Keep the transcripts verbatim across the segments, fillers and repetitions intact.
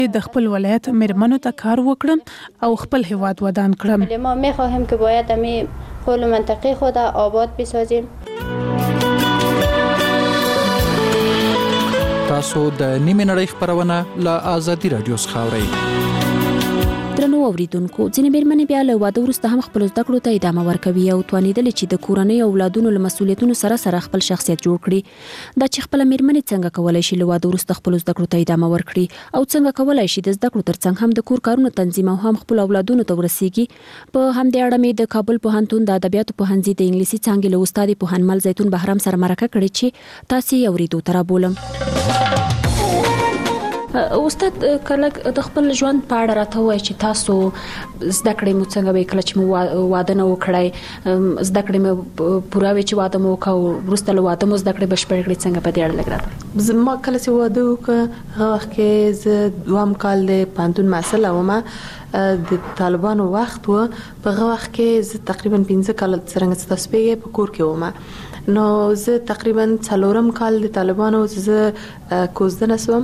د خپل ولایت میرمنو ته کار وکړم او خپل هیواد ودان کړم. ما میخواهیم که باید امی خپل منطقه خود آباد بسازیم. تاسو د نیمه نړۍ خبرونه له آزادي رادیو څخه اورئ. درنو اوریدونکو، ځینې میرمنې بیا له واده وروسته هم خپل زده کړو ته ادامه ورکوي او توانېدلې چې د کورنۍ او اولادونو له مسؤلیتونو سره سره خپل شخصیت جوړ کړي. دا چې خپل میرمنې څنګه کولای شي له واده وروسته خپل زده کړو ته ادامه ورکړي او څنګه کولای شي د زده کړو ترڅنګ هم د کور کارونو تنظیم او هم خپل اولادونو ته ورسیږي، په همدې اړه مې د کابل پوهنتون د ادبیاتو پوهنځي د انګلیسي څانګې له استاد پوهنمل زیتون بهرام سره مرکه کړې چې تاسو یې اوریدو ته رابولم. استاد کله د خپل ژوند په اړه راته وایي چې تاسو زده کړې مو څنګه وکړه، کله چې مو واده نه وکړای زده کړې مو پوره وی چې واده مو وکړ، وروسته له واده مو زده کړې بشپړ کړې، څنګه په دې اړه لګ راته؟ زما کله چې واده وکړ هغه وخت کې زه دوام کال د پوهنتون محصله وم، د طالبانو وخت و. په هغه وخت کې زه تقریبا پنځه کال څرنګه ستاسو پیګه په کور کې وم، نو زه تقریبا څلورم کال د طالبانو زه کوزدنه سوم.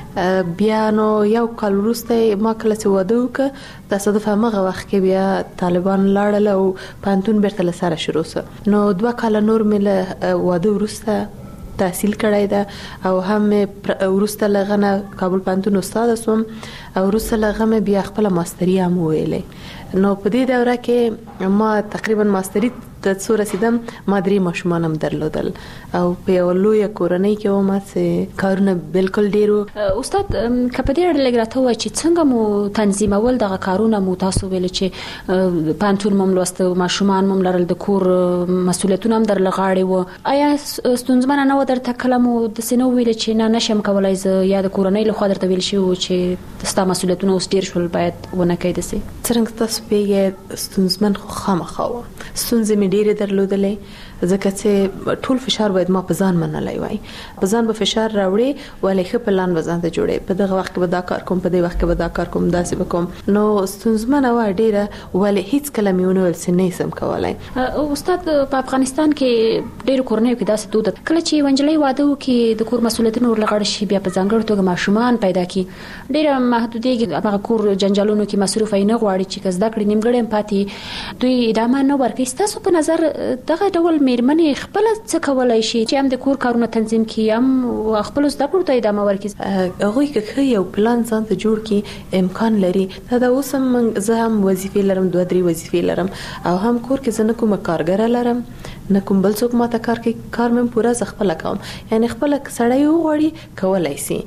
بیا نو یو کال وروسته ما کله چې واده وکړ، تصادف هغه وخت کې بیا طالبان لاړل او پوهنتون بیرته له سره شروع شو. نو دوه کال نور مې له واده وروسته تحصیل کړی ده او هم وروسته لغه کابل پوهنتون استاد سوم او وروسته لغه بیا خپل ماستری هم ویلې. نو په دې دوره کې ما تقریبا ماستری ته څو رسیدم، ما درې ماشومان هم درلودل او په یو لوی کورنۍ کې وم چې کارونه بالکل ډیرو. استاد که په دې اړه لږ راته وایي چې څنګه مو تنظیمول دغه کارونه؟ مو تاسو ویل چې پوهنتون مو لوسته، ماشومان مو لرل، د کور مسؤلیتونه هم در لغاړې وو، آیا ستونزمنه نه و درته کله مو داسې نه ویل چې نه نشم کولی زه، یا د کورنۍ لخوا درته ویل شوي وو چې ستا مسؤلیتونه اوس ډیر شول باید ونه کوې داسې؟ څرنګه تاسو پیږئ ستونزمن خو خامخا وه، ستونزې مې ډېرې درلودلې ځکه چې ټول فشار باید ما په ځان منلی وای، په ځان به فشار راوړې ولې ښه پلان به ځان ته جوړې، په دغه وخت کې به دا کار کوم، په دې وخت کې به دا کار کوم، داسې به کوم. نو ستونزمنه وه ډېره، ولې هیڅ کله مې ونه ویل چې نه سم کولی. استاد په افغانستان کې ډېرو کورنیو کې داسې دود ده، کله چې یوه نجلۍ واده وکړي د کور مسؤلیتونه ورلغاړه شي، بیا په ځانګړې توګه ماشومان پیدا کړي، ډېره محدودېږي، هغه کور جنجالونو کې مصروف یې نه غواړي چې که زده کړې نیمګړی هم پاتې دوی ادامه نه ورکوي. ستاسو په نظر دغه ډول میرمنې خپل څه کولی شي چې هم د کور کارونه تنظیم کړي، هم خپل زده کړو ته ادامه ورکړي؟ هغوی که ښه یو پلان ځان ته جوړ کړي امکان لري. دا د اوس هم زه هم وظیفې لرم، دوه درې وظیفې لرم او هم کور کې زه نه کومه کارګره لرم، نه کوم بل څوک ماته کار کوي، کار مې پوره زه خپله کوم. یعنی خپله سړی وغواړي کولی شي،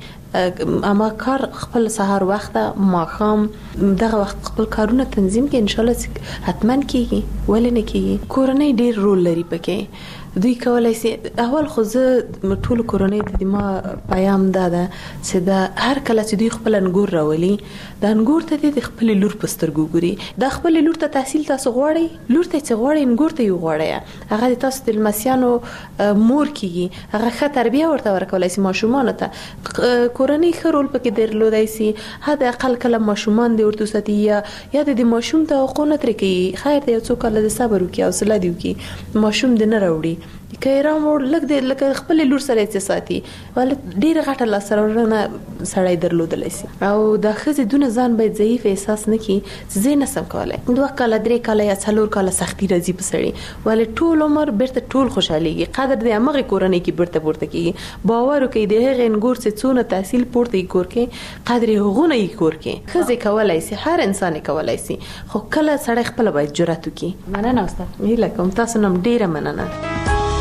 اما کار خپل سهار وخته ماښام دغه وخت خپل کارونه تنظیم کړي، انشاءالله حتما کیږي، ولې نه کیږي. کورنۍ ډیر رول لري پکې، دوی کولای شي. اول خو زه ټول کورنۍ ته د ما پیام دا ده چې دا هر کله چې دوی خپل انګور راولي، دا انګور ته د خپل لور په سترګو ګوري، دا خپل لور ته تحصیل تاسو غواړئ، لور ته چې غواړئ انګور ته یې غواړئ، هغه د تاسو د لمسیانو مور کیږي، هغه ښه تربیه ورته ورکولی شي ماشومانو ته. کورنۍ ښه رول پکې درلودای شي، حد اقل کله ماشومان دې ورته وساتي یا یا د ماشوم توقع نه ترې کوي، خیر دی یو څو کاله د صبر وکړي، حوصله دې وکړي، ماشوم دې نه راوړي، که یې راوړ لږ دې لکه خپلې لور سره یې ساتي، ولې ډېره غټه لاسته راوړنه سړی درلودلی شي. او دا ښځې دونه ځان باید ضعیف احساس نه کړي چې زه یې نسم کولی، دوه کاله درې کاله یا څلور کاله سختي راځي په سړي، ولې ټول عمر بیرته ټول خوشحالېږي، قدر د همغې کورنۍ کې بیرته پورته کېږي. باور وکړئ د هغې انګور چې څونه تحصیل پورته یې کور کې، قدر یې هغونه یې کور کې. ښځې کولی شي، هر انسان یې کولی شي، خو کله سړی خپله باید جرأت وکړي. مننه استاد. هیله کوم، تاسو نه هم ډېره مننه.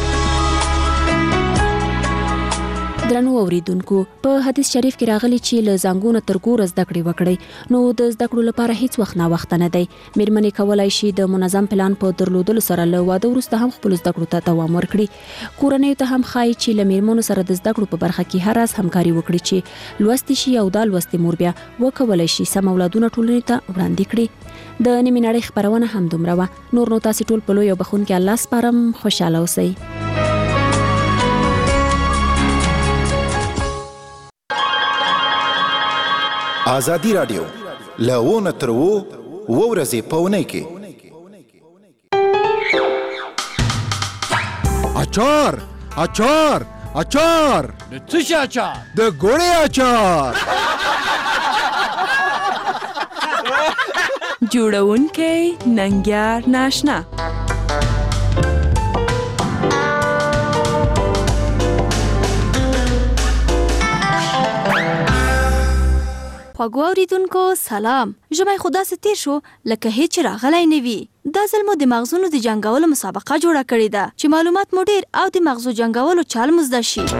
درنو اوریدونکو، په حدیث شریف کې راغلی چې له زنګونه تر ګوره زده کړې وکړئ، نو د زده کړو لپاره هیڅ وخت ناوخته نه دی. میرمنې کولی شي د منظم پلان په درلودلو سره له واده وروسته هم خپلو زده کړو ته دوام ورکړي. کورنیو ته هم ښایي چې له میرمنو سره د زده کړو په برخه کې هر راز همکاري وکړي چې لوستې شي او دا لوستې مور بیا وکولی شي سم اولادونه ټولنې ته وړاندې کړي. د نیمې نړۍ خپرونه هم دومره وه. نور نو تاسې ټول په لوی او بخښونکي الله سپارم. خوشحاله اوسئ. آزادی رادیو لونه تر وو و ورځې پونه کې اچار اچار اچار د څه شي اچار؟ د ګوړې اچار. جوړونکی ننګیار ناشنا. خواږو اوریدونکو سلام. ژمی خو داسې تیر شو لکه هیڅ راغلی نه وي. دا ځل مو د مغزونو د جنګولو مسابقه جوړه کړې ده چې معلومات مو ډیر او د مغزو جنګولو چال مو زده شي.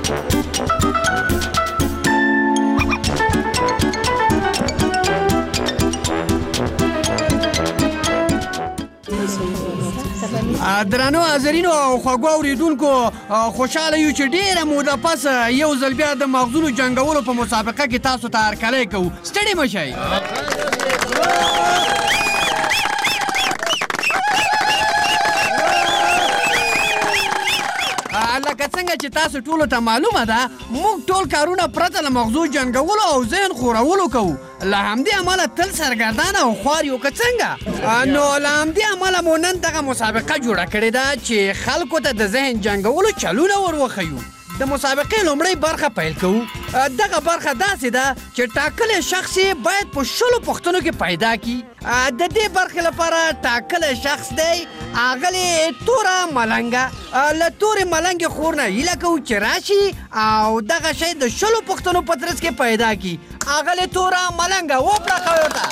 درنو حاضرینو او خواږو اوریدونکو، خوشاله یو چې ډیره موده پس یو ځل بیا د مغزونو جنګولو په مسابقه کې تاسو ته هرکلی کوو. ستړي مه شئ. لکه څنګه چې تاسو ټولو ته معلومه ده، موږ ټول کارونه پرته له مغزو جنګولو او ذهن خورولو کوو. له همدې امله تل سرګردانه او خوار یو که څنګه. نو له همدې امله مو نن دغه مسابقه جوړه کړې ده چې خلکو ته د ذهن جنګولو چلونه ور وښیو. د مسابقې لومړۍ برخه پیل کوو. دغه برخه داسې ده چې ټاکلی شخص باید په شلو پوښتنو کې پیدا کړي. د دې برخې لپاره ټاکلی شخص دی اغلې توره ملنګه. له تورې ملنګې خور نه هیله کوو چې راشي او دغه شی د شلو پوښتنو په ترڅ کې پیدا کړي. اغلې توره ملنګه وپړه ورته.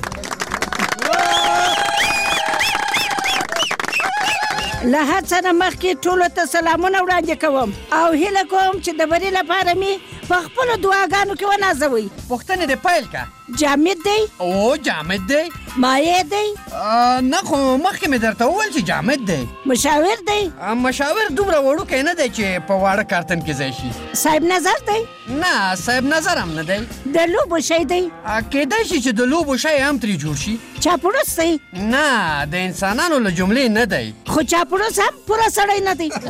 له هر څه نه مخکې ټولو ته سلامونه وړاندې کوم او هیله کوم چې د بري لپاره مې په خپلو دعاګانو کې ونازوئ. پوښتنې دې پیل که. جامد دی؟ او جامد دی. مایع دی؟ نه خو مخکې مې درته وویل چې جامد دی. مشاور دی؟ مشاور دومره وړوکی نه دی چې په واړه کارتن کې ځای شي. صاحب نظر دی؟ نه صاحب نظر هم نه دی. د لوبو شی دی؟ کیدای شي چې د لوبو شی هم ترې جوړ شي. چاپړوس دی؟ نه د انسانانو له جملې نه دی. خو چاپړوس هم پوره سړی نه دی.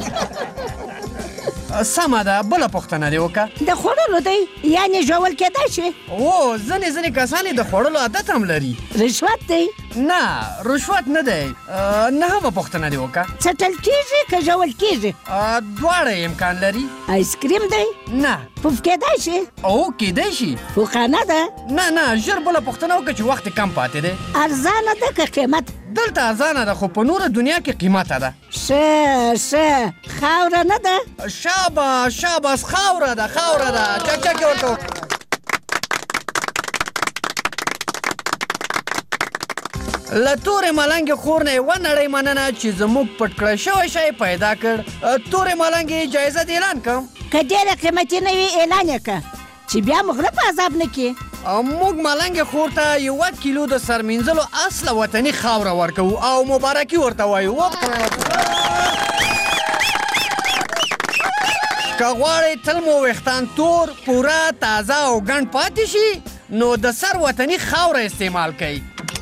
سمه ده، بله پوښتنه دې وکړه. د خوړلو دی؟ یعنې ژول کیدای شي؟ او ځینې ځینې کسان د خوړلو عادت هم لري. رشوت دی؟ نه رشوت نه دی. نهمه پوښتنه دې وکړه. څټل کیږي که ژول کیږي؟ دواړه امکان لري. آیس کریم دی؟ نه. پوف کیدای شي؟ او کیدای شي. پوخانه ده؟ نه نه ژر بله پوښتنه وکړه چې وخت کم پاتې دی. ارزانه ده که قیمت؟ دلته ارزانه ده خو په نوره دنیا کې قیمته ده. ښه ښه خاوره نه ده؟ شاباس شاباس خاوره ده خاوره ده. چک چک یې ورته وکړه. له تورې ملنګې خور نه یې ونړۍ مننه چې زموږ پټ کړی شوی شی پیدا کړ. تورې ملنګې جایزه دې اعلان کړم. که ډېره قیمتي نه وي اعلان یې کړه چې بیا موږ نه په عذاب نه کړي. موږ ملنګې خور ته یوه کیلو د سرمینځلو اصله وطني خاوره ورکوو او مبارکي ورته وایو. که غواړئ تل مو ویښتان تور، پوره، تازه او ګڼ پاتې شي نو د سر وطني خاوره استعمال کړئ.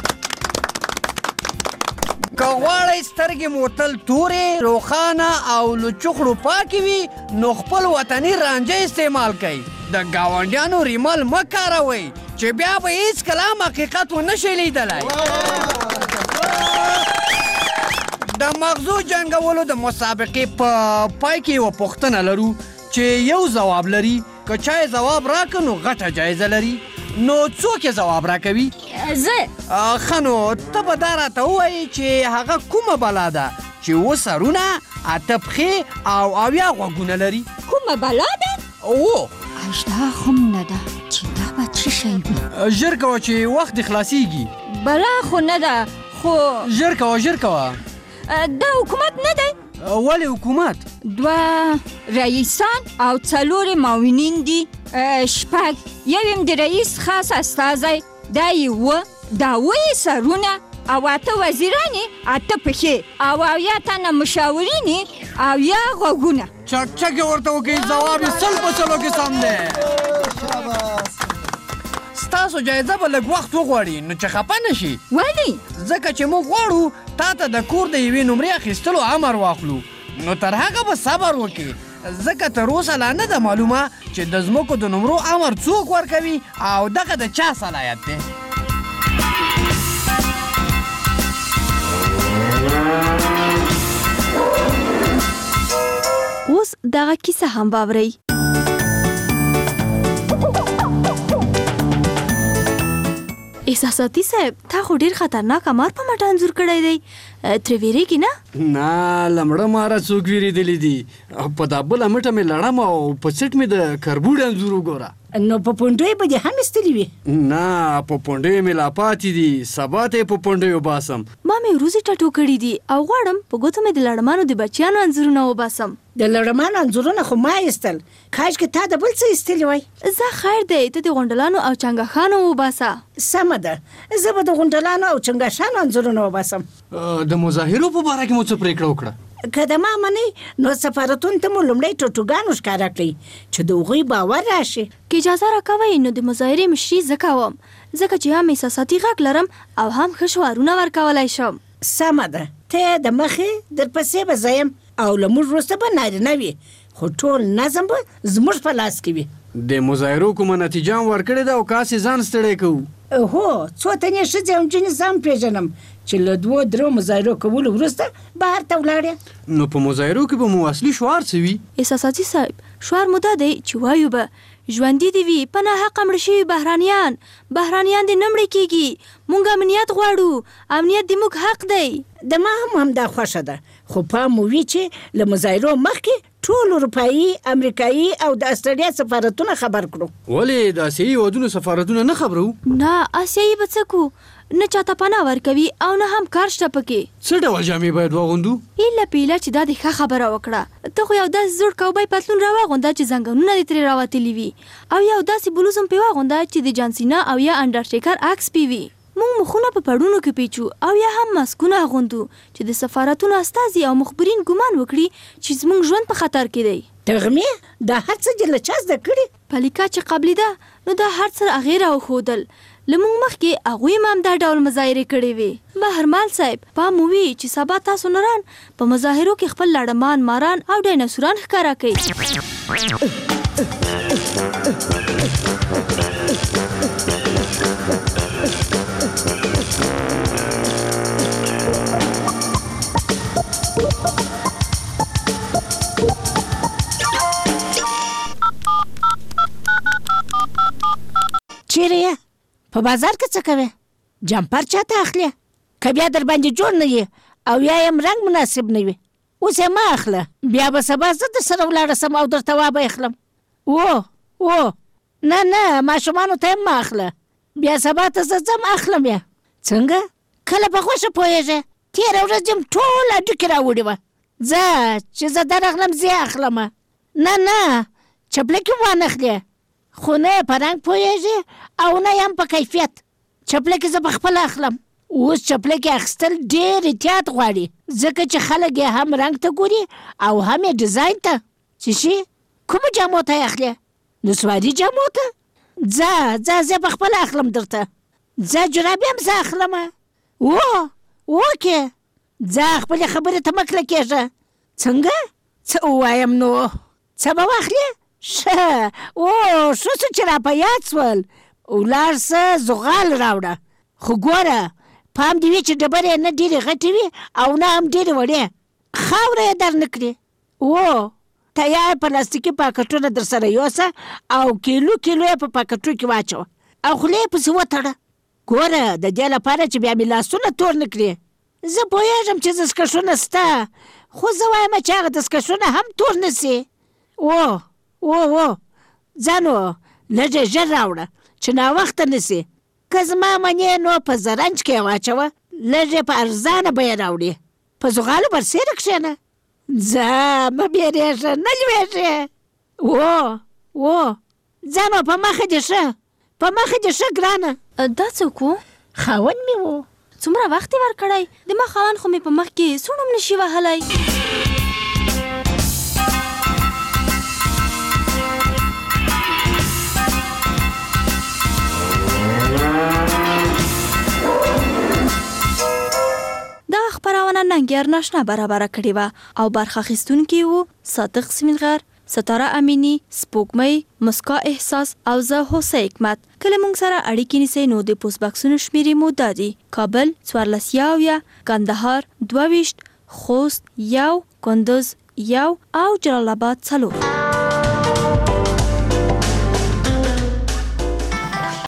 که غواړئ سترګې مو تل تورې، روښانه او له چخړو پاکې وي نو خپل وطني رانجه استعمال کړئ. د ګاونډیانو ریمل مه کاروئ چې بیا به هېڅکله هم حقیقت ونه شئ لیدلی. د مغزو جنګولو د مسابقې په پای کې یوه پوښتنه لرو چې یو ځواب لري. که چا یې ځواب راکړه نو غټه جایزه لري. نو څوک یې ځواب راکوي؟ زه. ښه نو ته به دا راته ووایې چې هغه کومه بلا ده چې اووه سرونه، اته پښې او اویا غوږونه لري؟ کومه بلا ده؟ اوه اژدها خو هم نه ده چې دا به څه شی وي. ژر کوه چې وخت دې خلاصیږي. بلا خو نه ده خو ژر کوه ژر کوه. دا حکومت نه دی؟ ولې حکومت؟ دوه رئیسان او څلورې معاونین دي. شپږ یو یم د رئیس خاص استازی، دا یې اووه، دا اووه یې سرونه او اته وزیران یې، اته پښې او اویا تنه مشاورین یې، اویا غوږونه. چک چک یې ورته وکړئ. ځواب یې سل په سلو کې سم دی. ستاسو جایزه به لږ وخت وغواړي نو چې خفه نه شي. ولې؟ ځکه چې موږ غواړو تا ته د کور د یوې نمرې اخیستلو امر واخلو. نو تر هغه به صبر وکړي ځکه تر اوسه لا نه ده معلومه چې د ځمکو د نمرو امر څوک ورکوي او دغه د چا صلاحیت دی. اوس دغه کیسه هم واورئ. احساساتي صاحب تا خو ډیر خطرناک مار په مټ انځور کړی دی ترې ویریږي نه نه لمړه ماره څوک ویریدلی دي په دا بله مټه مې لړم او په څټ مې د کربوړ انځور وګوره نو په پونډوی به دې هم ایستلي وي نه په پونډیو مې لا پاتې دي سبا ته یې په پونډیو باسم ما مې وروځې ټاټو کړي دي او غواړم په ګوتو مې د لړمانو د بچیانو انځورونه وباسم د لړمانو انځورونه خو ما ایستل کاشکې تا د بل څه ایستلي وای زه خیر دی ته د غونډلانو او چنګښانو وباسه سمه ده زه به د غونډلانو او چنګښانو انځورونه وباسم د مظاهرو په باره کې مو څه پرېکړه وکړه که د ما منی نو سفارتون ته مو لومړی ټوټوګانو ښکاره کړئ چې د هغوی باور راشي که اجازه راکوئ نو د مظاهرې مشري زه کوم ځکه چې هم احساساتي غږ لرم او هم ښه شعارونه ورکولی شم سمه ده ته د مخې درپسې به زه یم او له موږ وروسته به نارینه وي خو ټول نظم به زموږ په لاس کې وي د مظاهرو کومه نتیجه هم ورکړې ده او کاسې ځان ستړی کوو هو څو تنې ښځې او نجونې زه هم پېژنم چې له دوو درو مظاهرو کولو وروسته بهر ته ولاړې نو په مظاهرو کې به مو اصلي شعار څه وي احساساتي صاحب شعار مو دا دی چې وایو به ژوندي دي وي په ناحقه مړه شوي بهرانیان بهرانیان دې نه مړه کېږي موږ امنیت غواړو امنیت د موږ حق دی د ما هم همدا خوښه ده خو پام مو وي چې له مظاهرو مخکې ټول اروپایي امریکایي او د استرالیا سفارتونه خبر کړو ولې د اسیایي هېوادونو سفارتونه نه خبرو نه اسیایي به څه کو نه چاته پناه ورکوي او نه هم کار شته پکې څه ډول جامې باید واغوندو ایله پیله چې دا د ښه خبره وکړه ته خو یو داسې زوړ کوبی پتلون راواغونده چې زنګنونه دې ترې راوتلي وي او یو داسې بلوز هم پې واغونده چې د جانسینا او یا انډرټیکر عکس پې وي موږ مخونه په پړونو کې پیچو او یا هم ماسکونه اغوندو چې د سفارتونو استازي او مخبرین ګمان وکړي چې زموږ ژوند په خطر کې دی تغمې دا هر څه دې له چا زده کړي پلیکا چې قبلي ده نو دا هر څه هغې راوښودل له موږ مخکې هغوی هم همدا ډول مظاهرې کړې وې بهرمال صاحب پام وي چې سبا تاسو نران په مظاهرو کې خپل لړمان ماران او ډایناسوران ښکاره کوي چیرې یې په بازار کې څه کوې جمپر چاته اخلې که بیا در باندې جوړ نه یې او یا یم رنګ مناسب نه وي اوس یې مه اخله بیا به سبا زه در سره ولاړه سم او درته وابه اخلم و و نه نه ماشومانو ته هم مه اخله بیا سبا ته زه ځم اخلم یې څنګه کله په خوښه پوهېږې تېره ورځ یم ټول هډوکې راوړې وه ځه چې زه درغلم زه یې اخلمه نه نه چپلکې وانخلې خو نه یې په رنګ پوهېږي او نه یم په کیفیت چپلکې زه په خپله اخلم اوس چپلکې اخیستل ډېر احتیاط غواړي ځکه چې خلک یې هم رنګ ته ګوري او هم یې ډیزاین ته چې شي کومو جامو ته یې اخلې نسواري جامو ته ځه ځه زه په خپله اخلم درته ځه جرابې هم زه اخلمه و وکې ځه خپلې خبرې ته مه کلکېږه څنګه څه ووایم نو څه به واخلې ښه او ښه څه چې را په یاد سول ولاړ څه زغال راوړه خو ګوره پام دې وي چې ډبرې نه ډېرې غټې وي او نه هم ډېرې وړې خاوره یې در نه کړي و تیار پلاستیکي پاکټونه در سره یوسه او کیلو کیلو یې په پاکټو کې واچوه او خولې یې پسې وتړه ګوره د دې لپاره چې بیا مې لاسونه تور نه کړي زه پوهېږم چې دستکشونه سته خو زه وایم چې هغه دستکشونه هم تور نه سي و و و ځه نو لږ یې ژر راوړه چې ناوخته نه سي که زما منې نو په زرنج کې یې واچوه لږ یې په ارزانه بیه راوړي په زغالو برسېره کښېنه ځه مه بیرېږه نه لوېږې و و ځه نو په مخه دې ښه په مخه دې ښه ګرانه دا څوک و خاوند مې و څومره وخت یې ورکړی د ما خاوند خو مې په مخ کې سوڼ هم نشي وهلی دا خپرونه ننګیار ناشنا برابره کړې وه او برخه اخیستونکي وو صادق سمیلغر ستاره امینی سپوږمۍ مسکا احساس او زه هوسه حکمت کله موږ سره اړیکې نیسئ نو د پوسټ باکسونو شمیرې مو دا دي کابل څوارلس یاویا کندهار دوه ویشت خوست یو کندوز یو او جلال آباد څلور